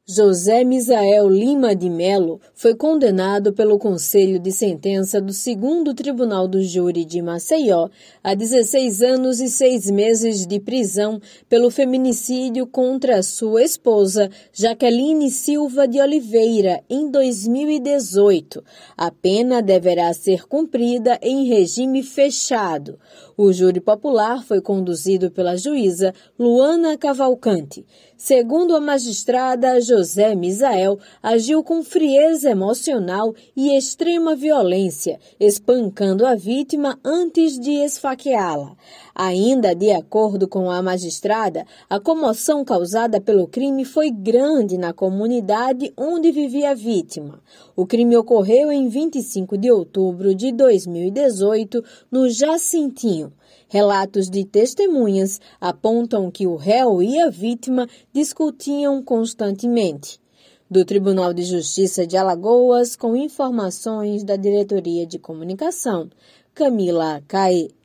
José Misael Lima de Melo foi condenado pelo Conselho de Sentença do 2º Tribunal do Júri de Maceió a 16 anos e 6 meses de prisão pelo feminicídio contra sua esposa, Jaqueline Silva de Oliveira, em 2018. A pena deverá ser cumprida em regime fechado. O júri popular foi conduzido pela juíza Luana Cavalcante. Segundo a magistrada, José Misael agiu com frieza emocional e extrema violência, espancando a vítima antes de esfaqueá-la. Ainda de acordo com a magistrada, a comoção causada pelo crime foi grande na comunidade onde vivia a vítima. O crime ocorreu em 25 de outubro de 2018, no Jacintinho. Relatos de testemunhas apontam que o réu e a vítima discutiam constantemente. Do Tribunal de Justiça de Alagoas, com informações da Diretoria de Comunicação, Camila Caê.